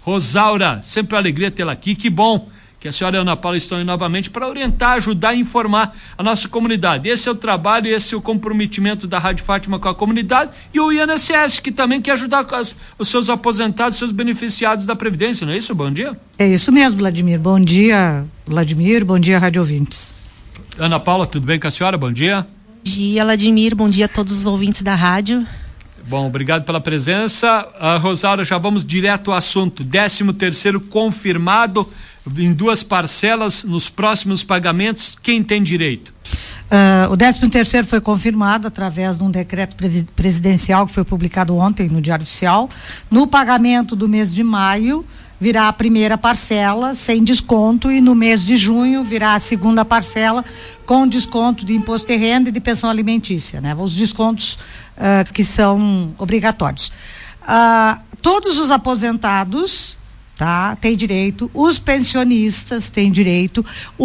Rosaura, sempre uma alegria tê-la aqui, que bom que a senhora e a Ana Paula estão aí novamente para orientar, ajudar e informar a nossa comunidade. Esse é o trabalho, esse é o comprometimento da Rádio Fátima com a comunidade e o INSS, que também quer ajudar os seus aposentados, seus beneficiados da Previdência, não é isso? Bom dia. É isso mesmo, Vladimir. Bom dia, Vladimir. Bom dia, rádio ouvintes. Ana Paula, tudo bem com a senhora? Bom dia. Bom dia, Vladimir. Bom dia a todos os ouvintes da rádio. Bom, obrigado pela presença. Rosaura, já vamos direto ao assunto. 13º confirmado em 2 parcelas nos próximos pagamentos. Quem tem direito? O 13º foi confirmado através de um decreto presidencial que foi publicado ontem no Diário Oficial. No pagamento do mês de maio virá a primeira parcela sem desconto e no mês de junho virá a segunda parcela com desconto de imposto de renda e de pensão alimentícia, né? Os descontos que são obrigatórios. Todos os aposentados, tá, têm direito, os pensionistas têm direito,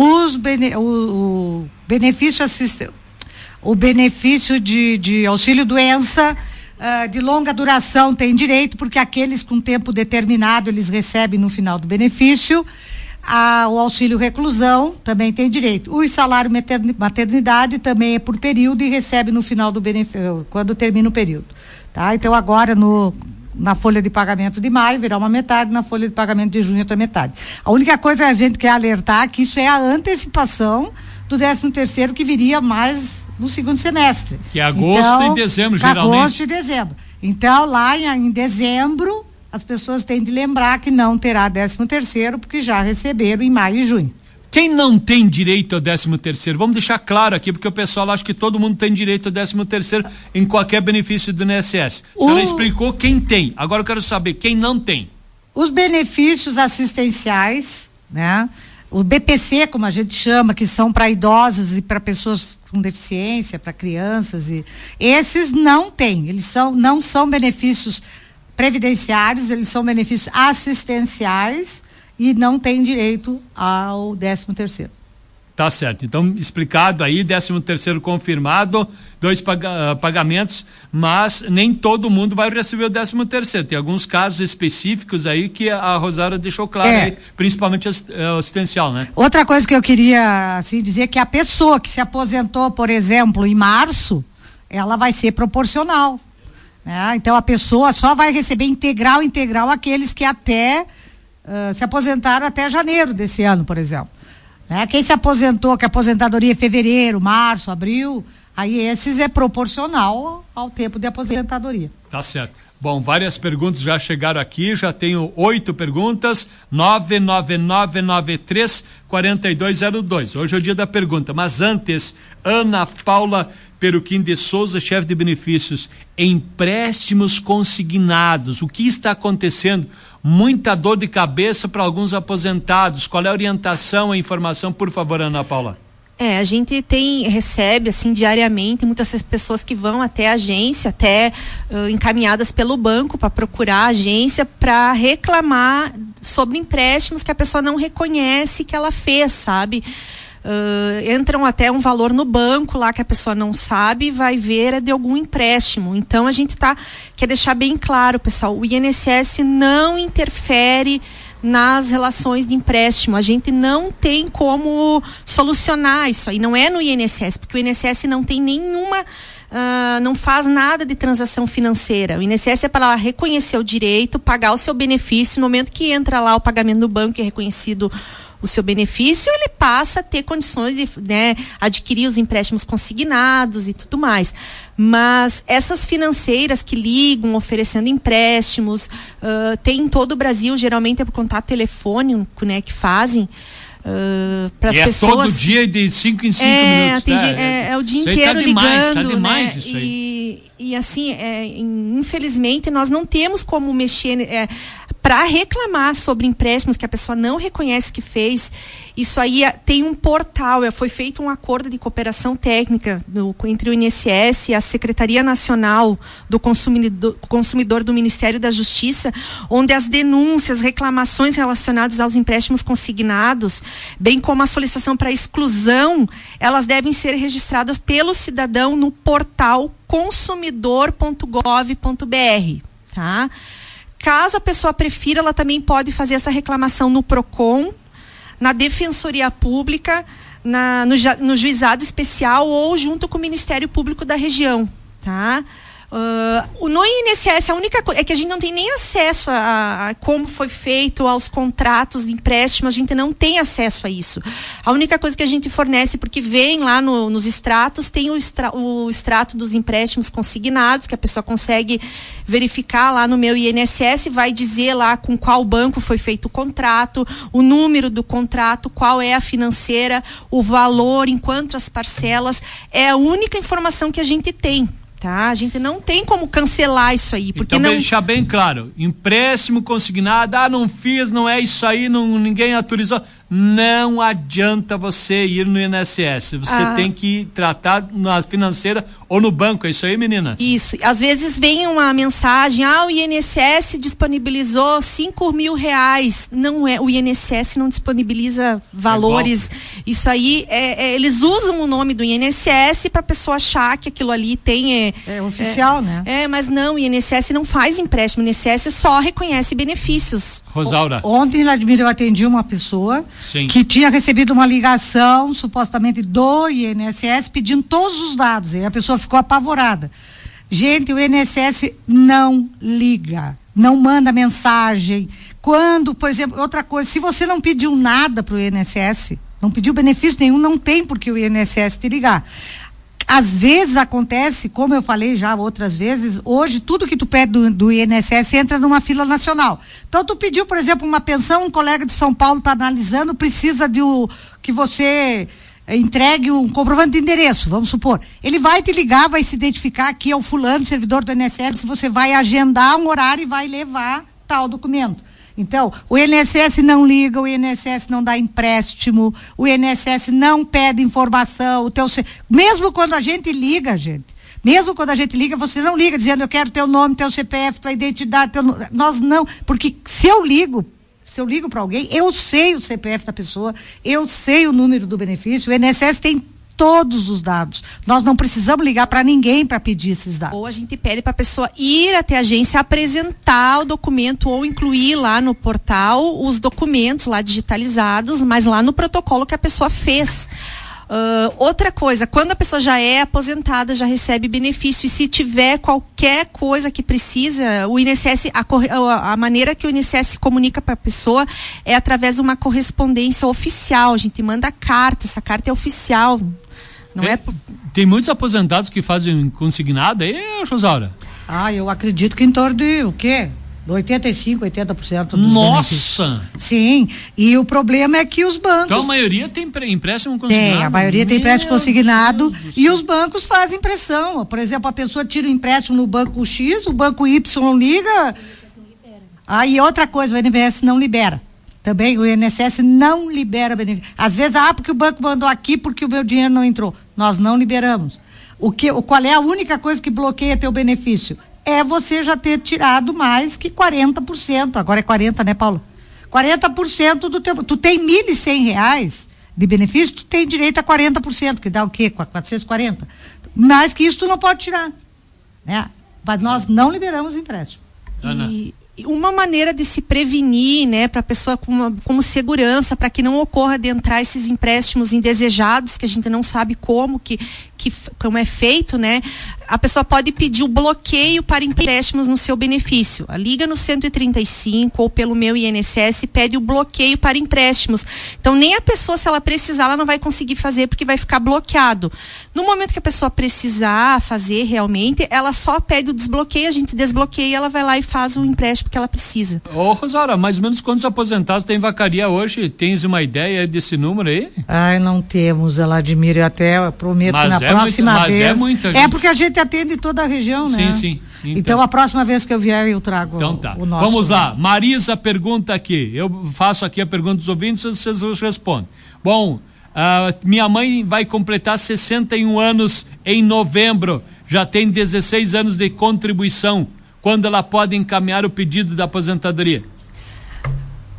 o benefício de auxílio doença de longa duração tem direito, porque aqueles com tempo determinado eles recebem no final do benefício. O auxílio reclusão também tem direito. O salário maternidade também é por período e recebe no final do benefício, quando termina o período, tá? Então agora na folha de pagamento de maio virá uma metade, na folha de pagamento de junho outra metade. A única coisa que a gente quer alertar é que isso é a antecipação do 13º que viria mais no segundo semestre. Que é agosto e dezembro, geralmente. Agosto e dezembro. Então, lá em dezembro, as pessoas têm de lembrar que não terá 13º, porque já receberam em maio e junho. Quem não tem direito ao 13º? Vamos deixar claro aqui, porque o pessoal acha que todo mundo tem direito ao 13º em qualquer benefício do INSS. A senhora explicou quem tem. Agora eu quero saber quem não tem. Os benefícios assistenciais, né? O BPC, como a gente chama, que são para idosos e para pessoas com deficiência, para crianças, e esses não têm. Não são benefícios previdenciários, eles são benefícios assistenciais e não têm direito ao 13º. Tá certo. Então, explicado aí, 13º confirmado, 2 pagamentos, mas nem todo mundo vai receber o 13º. Tem alguns casos específicos aí que a Rosário deixou claro, aí, principalmente assistencial, né? Outra coisa que eu queria, assim, dizer é que a pessoa que se aposentou, por exemplo, em março, ela vai ser proporcional, né? Então, a pessoa só vai receber integral aqueles que se aposentaram até janeiro desse ano, por exemplo. Quem se aposentou, que a aposentadoria é fevereiro, março, abril, aí esses é proporcional ao tempo de aposentadoria. Tá certo. Bom, várias perguntas já chegaram aqui, já tenho 8 perguntas, 99993-4202. Hoje é o dia da pergunta, mas antes, Ana Paula Peruquim de Souza, chefe de benefícios, empréstimos consignados, o que está acontecendo? Muita dor de cabeça para alguns aposentados. Qual é a orientação, a informação, por favor, Ana Paula? A gente recebe assim diariamente muitas pessoas que vão até a agência, encaminhadas pelo banco para procurar a agência para reclamar sobre empréstimos que a pessoa não reconhece que ela fez, sabe? Entram até um valor no banco lá que a pessoa não sabe, vai ver de algum empréstimo. Então a gente quer deixar bem claro, pessoal, o INSS não interfere nas relações de empréstimo. A gente não tem como solucionar isso aí, não é no INSS, porque o INSS não tem nenhuma, não faz nada de transação financeira. O INSS é para reconhecer o direito, pagar o seu benefício. No momento que entra lá o pagamento do banco e é reconhecido o seu benefício, ele passa a ter condições de, adquirir os empréstimos consignados e tudo mais. Mas essas financeiras que ligam oferecendo empréstimos, tem em todo o Brasil, geralmente é por contato telefônico, que fazem para as pessoas. É todo dia de 5 em 5 minutos. É o dia inteiro ligando. Tá demais isso aí. E assim, infelizmente, nós não temos como mexer para reclamar sobre empréstimos que a pessoa não reconhece que fez. Isso aí tem um portal, foi feito um acordo de cooperação técnica entre o INSS e a Secretaria Nacional do Consumidor do Ministério da Justiça, onde as denúncias, reclamações relacionadas aos empréstimos consignados, bem como a solicitação para exclusão, elas devem ser registradas pelo cidadão no portal consumidor.gov.br, tá? Caso a pessoa prefira, ela também pode fazer essa reclamação no PROCON, na Defensoria Pública, no Juizado Especial ou junto com o Ministério Público da região, tá? No INSS, a única coisa é que a gente não tem nem acesso a como foi feito, aos contratos de empréstimo, a gente não tem acesso a isso. A única coisa que a gente fornece, porque vem lá nos extratos, tem o extrato dos empréstimos consignados, que a pessoa consegue verificar lá no meu INSS, vai dizer lá com qual banco foi feito o contrato, o número do contrato, qual é a financeira, o valor, em quantas parcelas. É a única informação que a gente tem. Tá? A gente não tem como cancelar isso aí. Porque então, não... deixar bem claro, empréstimo consignado, não fiz, não é isso aí, ninguém autorizou. Não adianta você ir no INSS, você tem que tratar na financeira ou no banco, é isso aí, meninas? Isso, às vezes vem uma mensagem, o INSS disponibilizou R$5.000, não é, o INSS não disponibiliza valores, isso aí, eles usam o nome do INSS para a pessoa achar que aquilo ali tem... É oficial, né? Mas não, o INSS não faz empréstimo, o INSS só reconhece benefícios. Rosaura. Ontem, Vladimir, eu atendi uma pessoa Sim. que tinha recebido uma ligação, supostamente do INSS, pedindo todos os dados. E a pessoa ficou apavorada. Gente, o INSS não liga, não manda mensagem. Quando, por exemplo, outra coisa, se você não pediu nada para o INSS, não pediu benefício nenhum, não tem por que o INSS te ligar. Às vezes acontece, como eu falei já outras vezes, hoje tudo que tu pede do INSS entra numa fila nacional. Então tu pediu, por exemplo, uma pensão, um colega de São Paulo está analisando, precisa que você entregue um comprovante de endereço, vamos supor. Ele vai te ligar, vai se identificar que é o fulano, servidor do INSS, você vai agendar um horário e vai levar tal documento. Então, o INSS não liga, o INSS não dá empréstimo, o INSS não pede informação, mesmo quando a gente liga, você não liga dizendo eu quero teu nome, teu CPF, tua identidade, nós não, porque se eu ligo para alguém, eu sei o CPF da pessoa, eu sei o número do benefício, o INSS tem todos os dados. Nós não precisamos ligar para ninguém para pedir esses dados. Ou a gente pede para a pessoa ir até a agência, apresentar o documento ou incluir lá no portal os documentos lá digitalizados, mas lá no protocolo que a pessoa fez. Outra coisa, quando a pessoa já é aposentada, já recebe benefício, e se tiver qualquer coisa que precisa, o INSS, a maneira que o INSS comunica para a pessoa é através de uma correspondência oficial. A gente manda carta, essa carta é oficial. Tem muitos aposentados que fazem consignado aí, Rosaura? Eu acredito que em torno de o quê? 85%, 80% dos benefícios. Sim, e o problema é que os bancos... Então a maioria tem empréstimo consignado? A maioria tem empréstimo consignado e os bancos fazem pressão. Por exemplo, a pessoa tira o empréstimo no banco X, o banco Y liga... E outra coisa, o INSS não libera. Também o INSS não libera benefício. Às vezes, porque o banco mandou aqui porque o meu dinheiro não entrou. Nós não liberamos. Qual é a única coisa que bloqueia teu benefício? É você já ter tirado mais que 40%. Agora é 40%, né, Paulo? 40% do teu... Tu tem R$1.100 de benefício, tu tem direito a 40%, que dá o quê? 440. Mais que isso tu não pode tirar. Né? Mas nós não liberamos empréstimo. E uma maneira de se prevenir, né, para a pessoa como segurança, para que não ocorra de entrar esses empréstimos indesejados, que a gente não sabe como é feito, né? A pessoa pode pedir o bloqueio para empréstimos no seu benefício. Liga no 135 ou pelo meu INSS, pede o bloqueio para empréstimos. Então, nem a pessoa, se ela precisar, ela não vai conseguir fazer porque vai ficar bloqueado. No momento que a pessoa precisar fazer realmente, ela só pede o desbloqueio, a gente desbloqueia, ela vai lá e faz o empréstimo que ela precisa. Rosaura, mais ou menos quantos aposentados tem vacaria hoje? Tens uma ideia desse número aí? Não temos, Vladimir, eu até prometo que na próxima vez. É muita gente. Porque a gente atende toda a região, né? Sim. Então a próxima vez que eu vier eu trago o nosso. Vamos lá, Marisa pergunta aqui, eu faço aqui a pergunta dos ouvintes, vocês respondem. Bom, minha mãe vai completar 61 anos em novembro, já tem 16 anos de contribuição, quando ela pode encaminhar o pedido da aposentadoria?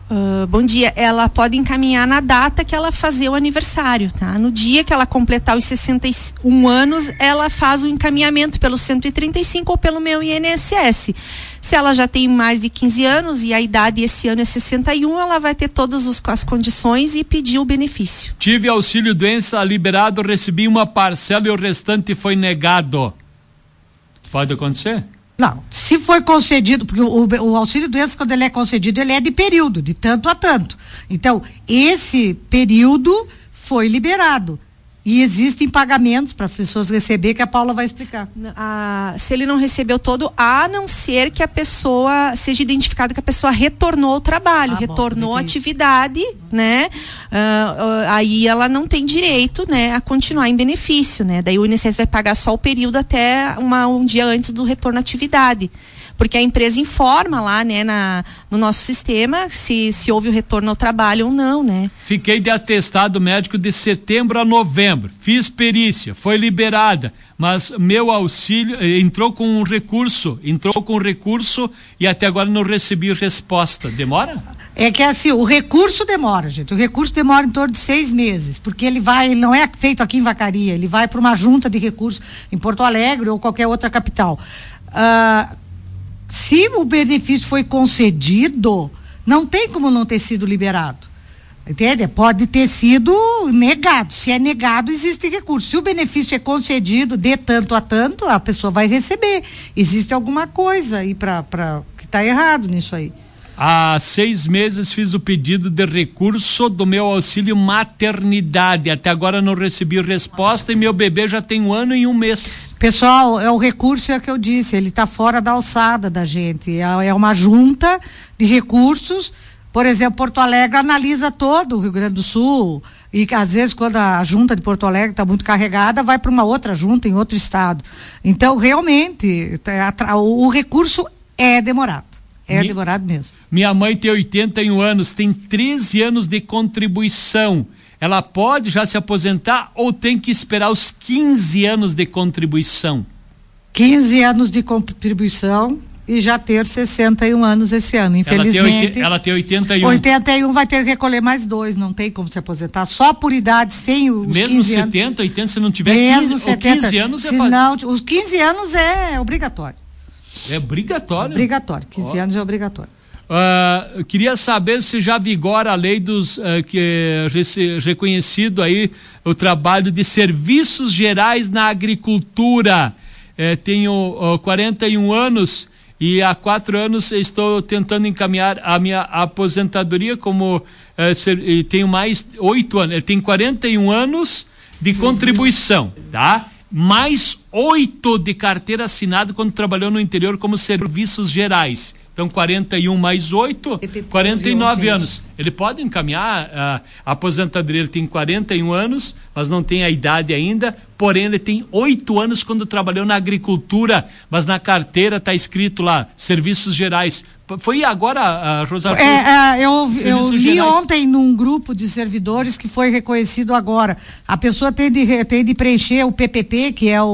Bom dia. Ela pode encaminhar na data que ela fazer o aniversário, tá? No dia que ela completar os 61 anos, ela faz o encaminhamento pelo 135 ou pelo meu INSS. Se ela já tem mais de 15 anos e a idade esse ano é 61, ela vai ter todas as condições e pedir o benefício. Tive auxílio doença liberado, recebi uma parcela e o restante foi negado. Pode acontecer? Não, se foi concedido, porque o auxílio doença, quando ele é concedido, ele é de período, de tanto a tanto. Então, esse período foi liberado. E existem pagamentos para as pessoas receber, que a Paula vai explicar. Se ele não recebeu todo, a não ser que a pessoa seja identificado que a pessoa retornou ao trabalho, retornou à atividade, né? Aí ela não tem direito, né, a continuar em benefício, né? Daí o INSS vai pagar só o período até um dia antes do retorno à atividade. Porque a empresa informa lá, né, no nosso sistema se houve o retorno ao trabalho ou não, né? Fiquei de atestado médico de setembro a novembro. Fiz perícia, foi liberada, mas meu auxílio entrou com recurso e até agora não recebi resposta. Demora? É que assim, o recurso demora, gente. O recurso demora em torno de 6 meses, porque ele não é feito aqui em Vacaria, ele vai para uma junta de recursos em Porto Alegre ou qualquer outra capital. Se o benefício foi concedido, não tem como não ter sido liberado. Entende? Pode ter sido negado. Se é negado, existe recurso. Se o benefício é concedido de tanto a tanto, a pessoa vai receber. Existe alguma coisa aí que está errado nisso aí. Há 6 meses fiz o pedido de recurso do meu auxílio maternidade. Até agora não recebi resposta e meu bebê já tem 1 ano e 1 mês. Pessoal, o recurso é o que eu disse, ele está fora da alçada da gente. É uma junta de recursos. Por exemplo, Porto Alegre analisa todo o Rio Grande do Sul. E às vezes, quando a junta de Porto Alegre está muito carregada, vai para uma outra junta em outro estado. Então, realmente, o recurso é demorado. É demorado mesmo. Minha mãe tem 81 anos, tem 13 anos de contribuição. Ela pode já se aposentar ou tem que esperar os 15 anos de contribuição? 15 anos de contribuição e já ter 61 anos esse ano, infelizmente. Ela tem 81. 81 vai ter que recolher mais 2, não tem como se aposentar, só por idade, sem os mesmo 15 anos. 70, 80, se não tiver mesmo 15, 70, 15 anos se não, os 15 anos é obrigatório. É obrigatório? Obrigatório, 15 anos é obrigatório. Eu queria saber se já vigora a lei dos que é reconhecido aí o trabalho de serviços gerais na agricultura. Tenho 41 anos e há 4 anos estou tentando encaminhar a minha aposentadoria como tenho mais 8 anos. Eu tenho 41 anos de contribuição, tá? Mais 8 de carteira assinada quando trabalhou no interior como serviços gerais. Então, 41 mais 8, 49 anos. Ele pode encaminhar a aposentadoria. Ele tem 41 anos, mas não tem a idade ainda. Porém, ele tem 8 anos quando trabalhou na agricultura, mas na carteira está escrito lá, serviços gerais. Foi agora, Rosário? Eu li ontem num grupo de servidores que foi reconhecido agora. A pessoa tem de preencher o PPP, que é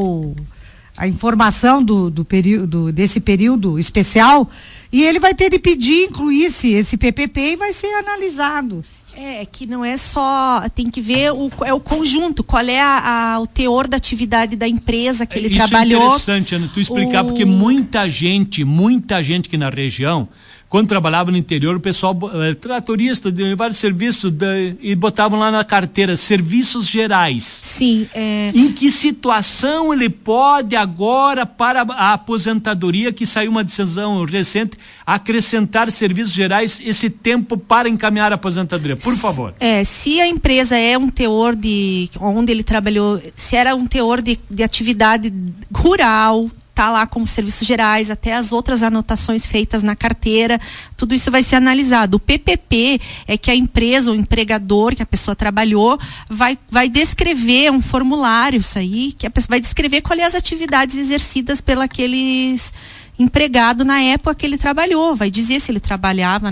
a informação desse período especial, e ele vai ter de pedir, incluir-se esse PPP e vai ser analisado. Que não é só, tem que ver o conjunto, qual é o teor da atividade da empresa que ele trabalhou. Isso é interessante, Ana, tu explicar, porque muita gente aqui na região, quando trabalhava no interior, o pessoal, tratorista, de vários serviços, e botavam lá na carteira, serviços gerais. Sim. Em que situação ele pode agora, para a aposentadoria, que saiu uma decisão recente, acrescentar serviços gerais, esse tempo para encaminhar a aposentadoria? Por favor. Se a empresa é um teor onde ele trabalhou, se era um teor de atividade rural, tá lá como serviços gerais, até as outras anotações feitas na carteira, tudo isso vai ser analisado. O PPP é que a empresa, o empregador que a pessoa trabalhou, vai descrever um formulário, isso aí, que a pessoa vai descrever quais as atividades exercidas pelo aqueles empregado na época que ele trabalhou, vai dizer se ele trabalhava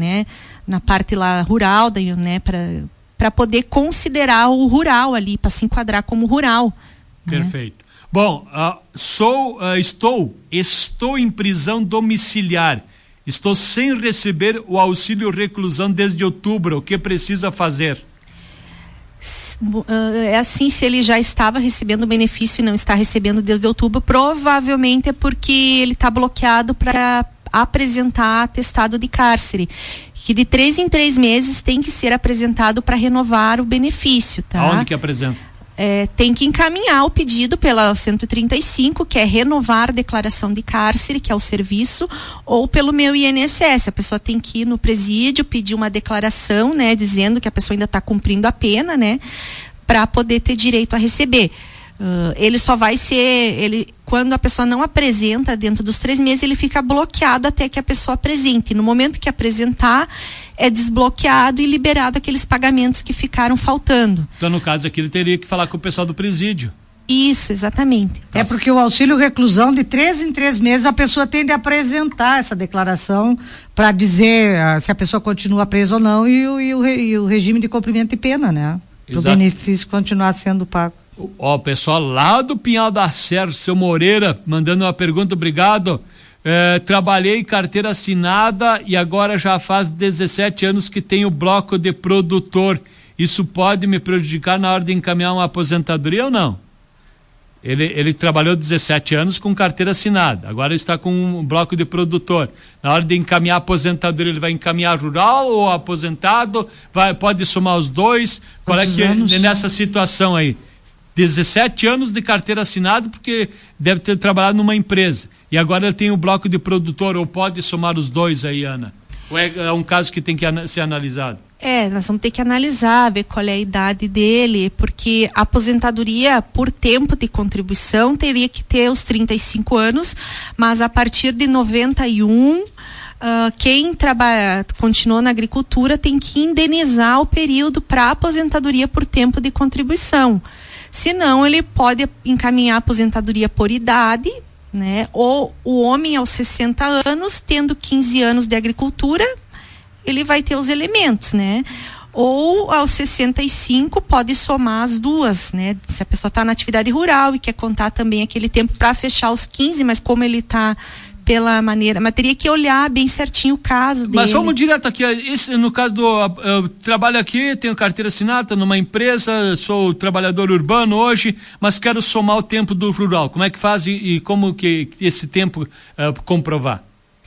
na parte lá rural, né, para poder considerar o rural ali, para se enquadrar como rural. Perfeito. Né? Bom, estou em prisão domiciliar Estou sem receber o auxílio reclusão desde outubro. O que precisa fazer? É assim, se ele já estava recebendo o benefício e não está recebendo desde outubro, provavelmente é porque ele está bloqueado para apresentar atestado de cárcere, que de 3 em 3 meses tem que ser apresentado para renovar o benefício, tá? Aonde que apresenta? Tem que encaminhar o pedido pela 135, que é renovar a declaração de cárcere, que é o serviço, ou pelo meu INSS. A pessoa tem que ir no presídio, pedir uma declaração, né, dizendo que a pessoa ainda está cumprindo a pena, né, para poder ter direito a receber. Ele só vai ser, quando a pessoa não apresenta dentro dos 3 meses, ele fica bloqueado até que a pessoa apresente. No momento que apresentar, é desbloqueado e liberado aqueles pagamentos que ficaram faltando. Então, no caso aqui, ele teria que falar com o pessoal do presídio. Isso, exatamente. É porque o auxílio reclusão, de 3 em 3 meses, a pessoa tem de apresentar essa declaração para dizer se a pessoa continua presa ou não e o regime de cumprimento de pena, né? Para o benefício continuar sendo pago. Ó, o pessoal lá do Pinhal da Serra, seu Moreira, mandando uma pergunta, obrigado. Trabalhei carteira assinada e agora já faz 17 anos que tenho bloco de produtor. Isso pode me prejudicar na hora de encaminhar uma aposentadoria ou não? Ele trabalhou 17 anos com carteira assinada, agora está com um bloco de produtor. Na hora de encaminhar a aposentadoria, ele vai encaminhar rural ou aposentado? Pode somar os dois? Qual é que é nessa situação aí? 17 anos de carteira assinada, porque deve ter trabalhado numa empresa. E agora ele tem o bloco de produtor, ou pode somar os dois aí, Ana? Ou é um caso que tem que ser analisado? Nós vamos ter que analisar, ver qual é a idade dele, porque a aposentadoria por tempo de contribuição teria que ter os 35 anos, mas a partir de 91, quem continuou na agricultura tem que indenizar o período para aposentadoria por tempo de contribuição. Se não, ele pode encaminhar a aposentadoria por idade, né? Ou o homem aos 60 anos, tendo 15 anos de agricultura, ele vai ter os elementos, né? Ou aos 65 pode somar as duas, né? Se a pessoa está na atividade rural e quer contar também aquele tempo para fechar os 15, mas como ele está pela maneira, mas teria que olhar bem certinho o caso dele. Mas vamos direto aqui, no caso eu trabalho aqui, tenho carteira assinada numa empresa, sou trabalhador urbano hoje, mas quero somar o tempo do rural. Como é que faz e como que esse tempo comprovar?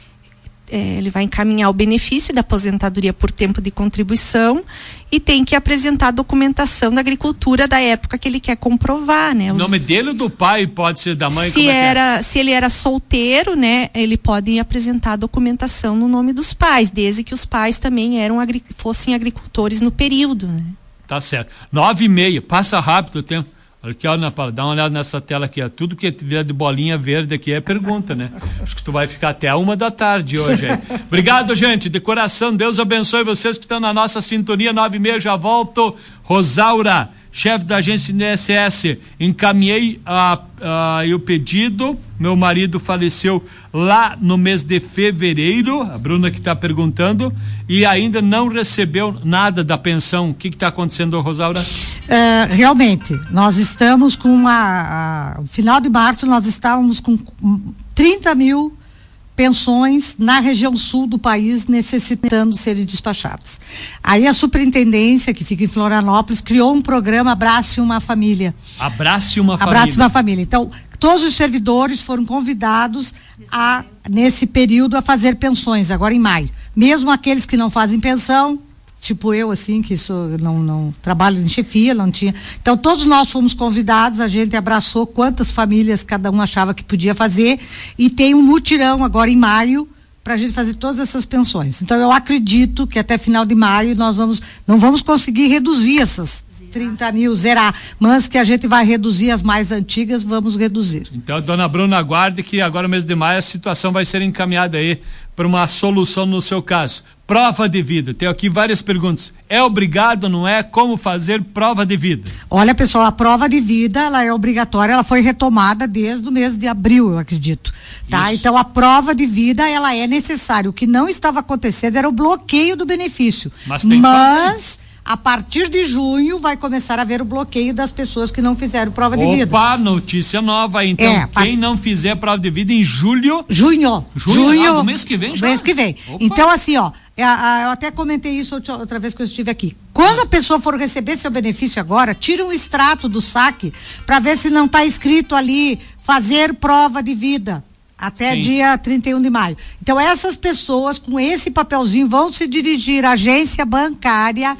Ele vai encaminhar o benefício da aposentadoria por tempo de contribuição e tem que apresentar a documentação da agricultura da época que ele quer comprovar, né? O nome dele ou do pai? Pode ser da mãe? Se ele era solteiro, né? Ele pode apresentar a documentação no nome dos pais, desde que os pais também fossem agricultores no período, né? Tá certo. 9h30, passa rápido o tempo. Aqui, ó, Ana Paula, dá uma olhada nessa tela aqui, ó. Tudo que tiver de bolinha verde aqui é pergunta, né? Acho que tu vai ficar até 1h hoje aí. Obrigado, gente, de coração, Deus abençoe vocês que estão na nossa sintonia. 9h30, já volto. Rosaura, chefe da agência INSS, encaminhei o pedido, meu marido faleceu lá no mês de fevereiro, a Bruna que está perguntando, e ainda não recebeu nada da pensão. O que está acontecendo, Rosaura? Realmente, nós estamos com no final de março nós estávamos com 30 mil pensões na região sul do país necessitando serem despachadas. Aí a superintendência, que fica em Florianópolis, criou um programa Abrace uma Família. Abrace uma Família. Então, todos os servidores foram convidados nesse período, a fazer pensões, agora em maio. Mesmo aqueles que não fazem pensão, tipo eu, assim, que não trabalho em chefia, não tinha. Então, todos nós fomos convidados, a gente abraçou quantas famílias cada um achava que podia fazer, e tem um mutirão agora em maio para a gente fazer todas essas pensões. Então, eu acredito que até final de maio nós não vamos conseguir reduzir essas 30 mil, zerar, mas que a gente vai reduzir as mais antigas, vamos reduzir. Então, dona Bruna, aguarde que agora no mês de maio a situação vai ser encaminhada aí para uma solução no seu caso. Prova de vida, tenho aqui várias perguntas. É obrigado, não é? Como fazer prova de vida? Olha, pessoal, a prova de vida, ela é obrigatória, ela foi retomada desde o mês de abril, eu acredito, tá? Isso. Então, a prova de vida, ela é necessária. O que não estava acontecendo era o bloqueio do benefício. Mas A partir de junho vai começar a haver o bloqueio das pessoas que não fizeram prova de vida. Opa, notícia nova. Então, quem não fizer prova de vida em julho... Junho. Do mês que vem já? Mês que vem. Opa. Então, assim, ó, eu até comentei isso outra vez que eu estive aqui. Quando a pessoa for receber seu benefício agora, tira um extrato do saque para ver se não está escrito ali, fazer prova de vida. Até dia 31 de maio. Então, essas pessoas com esse papelzinho vão se dirigir à agência bancária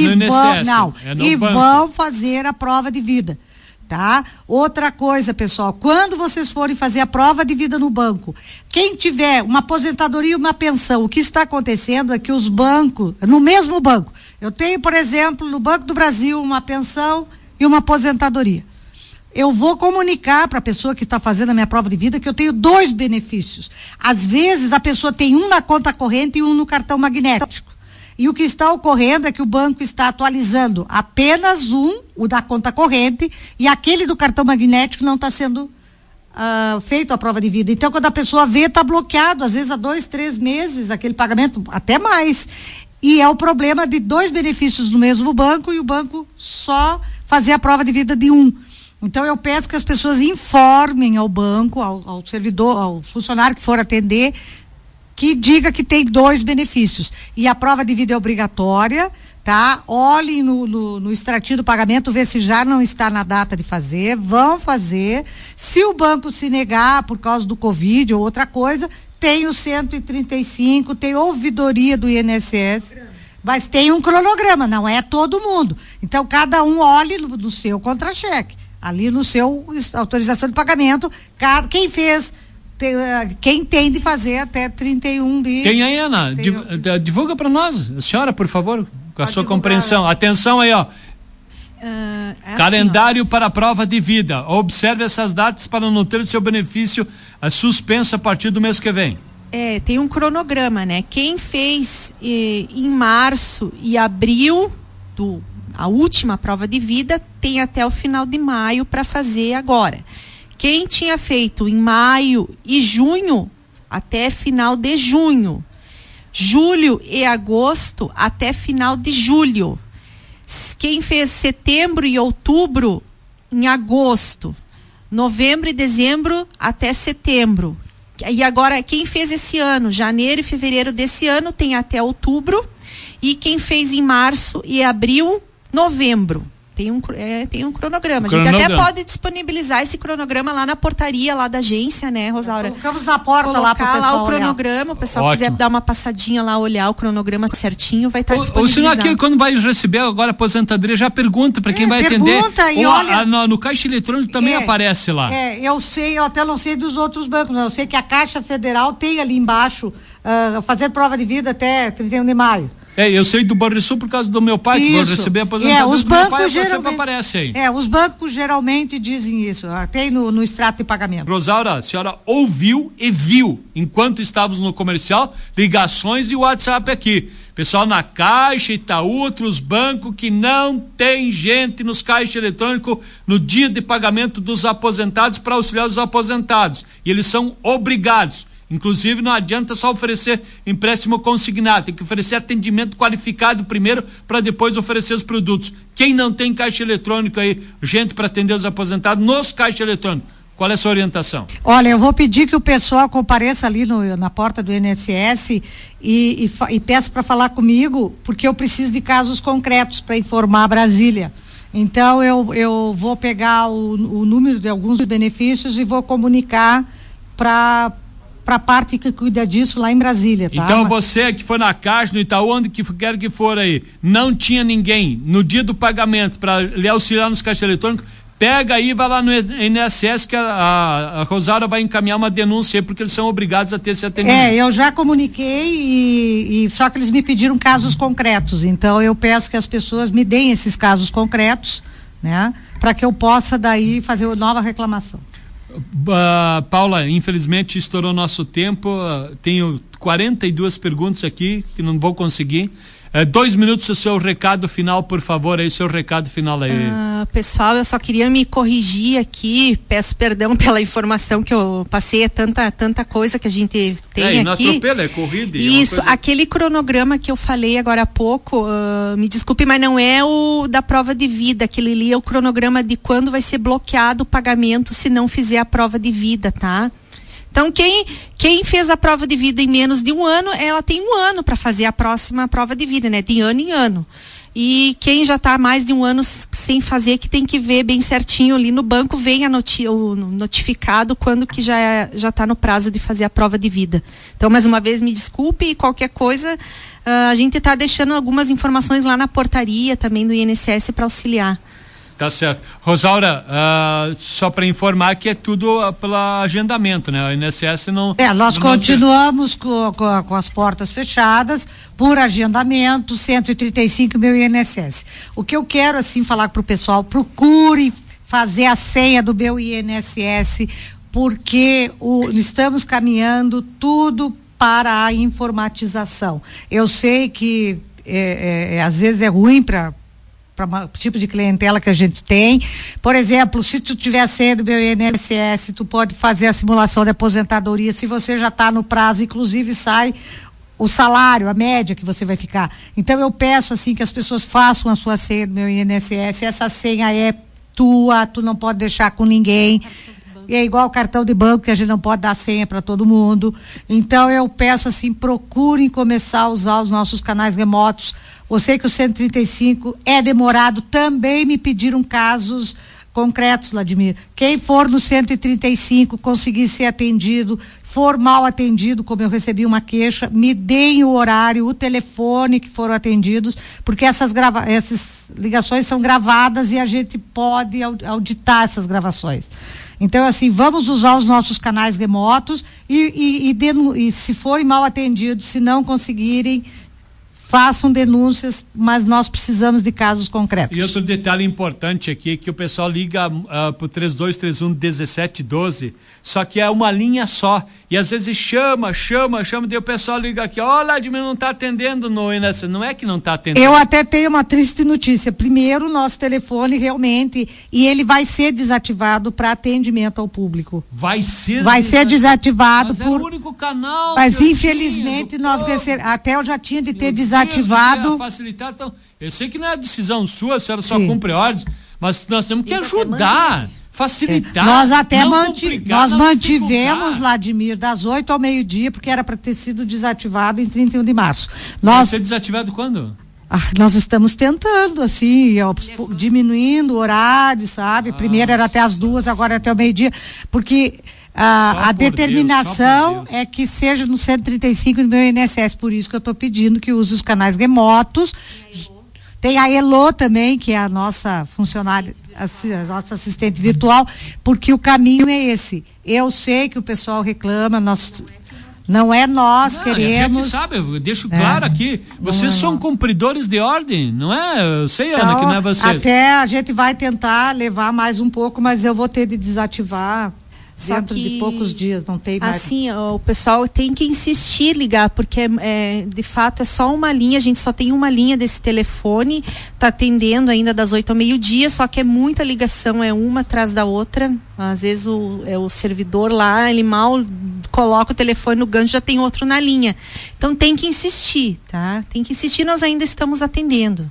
vão fazer a prova de vida. Tá? Outra coisa, pessoal, quando vocês forem fazer a prova de vida no banco, quem tiver uma aposentadoria e uma pensão, o que está acontecendo é que os bancos, no mesmo banco, eu tenho, por exemplo, no Banco do Brasil, uma pensão e uma aposentadoria. Eu vou comunicar para a pessoa que está fazendo a minha prova de vida que eu tenho 2 benefícios. Às vezes a pessoa tem um na conta corrente e um no cartão magnético. E o que está ocorrendo é que o banco está atualizando apenas o da conta corrente, e aquele do cartão magnético não está sendo feito a prova de vida. Então, quando a pessoa vê, está bloqueado, às vezes há 2, 3 meses, aquele pagamento, até mais. E é o problema de 2 benefícios no mesmo banco e o banco só fazer a prova de vida de um. Então, eu peço que as pessoas informem ao banco, ao servidor, ao funcionário que for atender, que diga que tem 2 benefícios. E a prova de vida é obrigatória, tá? Olhem no extratinho do pagamento, ver se já não está na data de fazer, vão fazer. Se o banco se negar por causa do Covid ou outra coisa, tem o 135, tem ouvidoria do INSS, mas tem um cronograma, não é todo mundo. Então, cada um olhe no seu contra-cheque. Ali no seu autorização de pagamento, quem fez, quem tem de fazer até 31 de... Quem aí, Ana? Divulga para nós, a senhora, por favor, com a sua compreensão. Atenção aí, ó. Calendário assim, para a prova de vida. Observe essas datas para não ter o seu benefício suspenso a partir do mês que vem. Tem um cronograma, né? Quem fez em março e abril a última prova de vida tem até o final de maio para fazer agora. Quem tinha feito em maio e junho, até final de junho. Julho e agosto, até final de julho. Quem fez setembro e outubro, em agosto. Novembro e dezembro, até setembro. E agora, quem fez esse ano, janeiro e fevereiro desse ano, tem até outubro. E quem fez em março e abril, novembro. Tem um cronograma. A gente até pode disponibilizar esse cronograma lá na portaria lá da agência, né, Rosaura? Colocamos na porta lá para o pessoal lá o cronograma, o pessoal quiser dar uma passadinha lá, olhar o cronograma certinho, vai estar disponibilizado. Ou senão aqui, quando vai receber agora a aposentadoria, já pergunta para quem vai atender. E olha, no caixa eletrônico também aparece lá. Eu sei, eu até não sei dos outros bancos, eu sei que a Caixa Federal tem ali embaixo, fazer prova de vida até 31 de maio. Eu sei do Banrisul por causa do meu pai, que vou receber a aposentadoria os do meu pai, geralmente aparece aí. Os bancos geralmente dizem isso, tem no extrato de pagamento. Rosaura, a senhora ouviu e viu, enquanto estávamos no comercial, ligações de WhatsApp aqui. Pessoal na Caixa, Itaú, outros bancos que não tem gente nos caixas eletrônicos no dia de pagamento dos aposentados para auxiliar os aposentados. E eles são obrigados. Inclusive, não adianta só oferecer empréstimo consignado, tem que oferecer atendimento qualificado primeiro para depois oferecer os produtos. Quem não tem caixa eletrônico aí, gente para atender os aposentados nos caixas eletrônicos, qual é a sua orientação? Olha, eu vou pedir que o pessoal compareça ali na porta do INSS e peça para falar comigo, porque eu preciso de casos concretos para informar a Brasília. Então, eu vou pegar o número de alguns benefícios e vou comunicar para a parte que cuida disso lá em Brasília, tá? Então você que foi na Caixa, no Itaú, onde que quer que for aí, não tinha ninguém no dia do pagamento para lhe auxiliar nos caixas eletrônicos, pega aí e vai lá no INSS que a Rosário vai encaminhar uma denúncia aí, porque eles são obrigados a ter esse atendimento. Eu já comuniquei e só que eles me pediram casos concretos, então eu peço que as pessoas me deem esses casos concretos, né? Para que eu possa daí fazer uma nova reclamação. Paula, infelizmente estourou nosso tempo, tenho 42 perguntas aqui que não vou conseguir. 2 minutos o seu recado final, por favor, aí seu recado final aí. Pessoal, eu só queria me corrigir aqui, peço perdão pela informação que eu passei, tanta coisa que a gente tem aqui. Não atropela, é corrida. Isso, aquele cronograma que eu falei agora há pouco, me desculpe, mas não é o da prova de vida, aquele ali é o cronograma de quando vai ser bloqueado o pagamento se não fizer a prova de vida, tá? Então, quem fez a prova de vida em menos de um ano, ela tem um ano para fazer a próxima prova de vida, né? De ano em ano. E quem já está mais de um ano sem fazer, que tem que ver bem certinho ali no banco, vem o notificado quando que já está no prazo de fazer a prova de vida. Então, mais uma vez, me desculpe, e qualquer coisa, a gente está deixando algumas informações lá na portaria também do INSS para auxiliar. Tá certo. Rosaura, só para informar que é tudo pelo agendamento, né? O INSS não... nós continuamos com as portas fechadas por agendamento, 135 meu INSS. O que eu quero, assim, falar pro pessoal, procure fazer a senha do meu INSS, porque estamos caminhando tudo para a informatização. Eu sei que às vezes é ruim para o tipo de clientela que a gente tem. Por exemplo, se tu tiver senha do meu INSS, tu pode fazer a simulação de aposentadoria, se você já está no prazo, inclusive sai o salário, a média que você vai ficar. Então eu peço assim que as pessoas façam a sua senha do meu INSS, essa senha é tua, tu não pode deixar com ninguém. E é igual o cartão de banco, que a gente não pode dar senha para todo mundo. Então eu peço assim, procurem começar a usar os nossos canais remotos. Eu sei que o 135 é demorado, também me pediram casos concretos, Vladimir. Quem for no 135 conseguir ser atendido, for mal atendido, como eu recebi uma queixa, me deem o horário, o telefone que foram atendidos, porque essas ligações são gravadas e a gente pode auditar essas gravações. Então, assim, vamos usar os nossos canais remotos e se forem mal atendidos, se não conseguirem, façam denúncias, mas nós precisamos de casos concretos. E outro detalhe importante aqui, que o pessoal liga pro 3231-1712, só que é uma linha só, e às vezes chama, daí o pessoal liga aqui, Vladimir, não está atendendo no INSS, não é que não está atendendo. Eu até tenho uma triste notícia, primeiro o nosso telefone realmente, e ele vai ser desativado para atendimento ao público. Vai ser desativado mas é o único canal. Mas infelizmente nós recebemos, até eu já tinha de ter desativado. Facilitar, então, eu sei que não é decisão sua, a senhora só cumpre ordens, mas nós temos que ajudar, facilitar. Nós até mantivemos, Vladimir, das 8 ao meio-dia, porque era para ter sido desativado em 31 de março. Vai ser desativado quando? Nós estamos tentando, assim, diminuindo o horário, sabe? Primeiro era até as 2, agora é até o meio-dia, porque a determinação é que seja no 135 do meu INSS, por isso que eu estou pedindo que use os canais remotos. Tem a Elô também, que é a nossa funcionária, a nossa assistente virtual, porque o caminho é esse. Eu sei que o pessoal reclama, não é nós queremos. A gente sabe, eu deixo claro aqui, vocês são cumpridores de ordem, não é? Eu sei, Ana, que não é vocês. Até a gente vai tentar levar mais um pouco, mas eu vou ter de desativar dentro de poucos dias, não tem mais. Assim, o pessoal tem que insistir, ligar, porque de fato é só uma linha, a gente só tem uma linha desse telefone, tá atendendo ainda das 8 ao meio-dia, só que é muita ligação, é uma atrás da outra. Às vezes o servidor lá, ele mal coloca o telefone no gancho, já tem outro na linha. Então tem que insistir, tá? Tem que insistir, nós ainda estamos atendendo.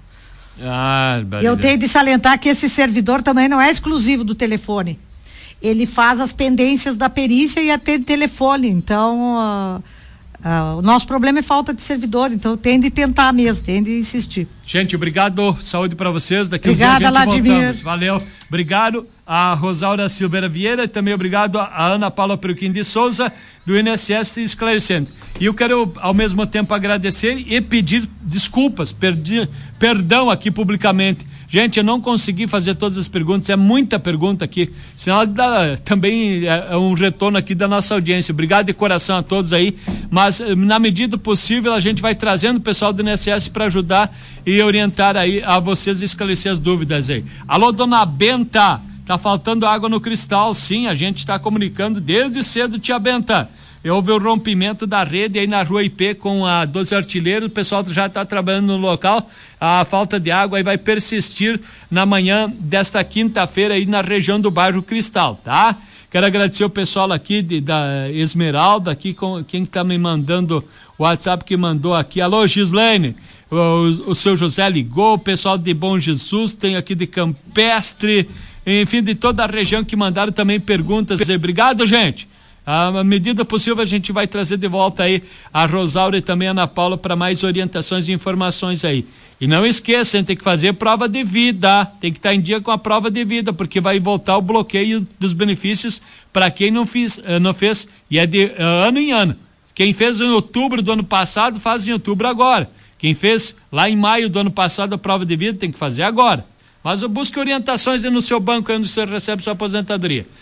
Eu tenho de salientar que esse servidor também não é exclusivo do telefone. Ele faz as pendências da perícia e atende telefone. Então, o nosso problema é falta de servidor. Então, tem de tentar mesmo, tem de insistir. Gente, obrigado. Saúde para vocês. Daqui Obrigada, Vladimir. Voltamos. Valeu. Obrigado a Rosaura Silveira Vieira e também obrigado a Ana Paula Peruquim de Souza, do INSS esclarecendo. E eu quero, ao mesmo tempo, agradecer e pedir desculpas, perdão aqui publicamente. Gente, eu não consegui fazer todas as perguntas, é muita pergunta aqui, senão também é um retorno aqui da nossa audiência. Obrigado de coração a todos aí, mas na medida possível a gente vai trazendo o pessoal do INSS para ajudar e orientar aí a vocês e esclarecer as dúvidas aí. Alô, dona Benta, tá faltando água no Cristal, sim, a gente está comunicando desde cedo, tia Benta. houve o rompimento da rede aí na Rua IP com a 12 Artilheiros, o pessoal já está trabalhando no local, a falta de água aí vai persistir na manhã desta quinta-feira aí na região do bairro Cristal, tá? Quero agradecer o pessoal aqui da Esmeralda, aqui quem está me mandando o WhatsApp que mandou aqui. Alô, Gislaine, o seu José ligou, o pessoal de Bom Jesus, tem aqui de Campestre, enfim, de toda a região que mandaram também perguntas. Obrigado, gente. À medida possível a gente vai trazer de volta aí a Rosaura e também a Ana Paula para mais orientações e informações aí. E não esqueçam, tem que fazer prova de vida, tem que estar em dia com a prova de vida, porque vai voltar o bloqueio dos benefícios para quem não fez, e é de ano em ano. Quem fez em outubro do ano passado, faz em outubro agora. Quem fez lá em maio do ano passado a prova de vida, tem que fazer agora. Mas busque orientações no seu banco onde você recebe sua aposentadoria.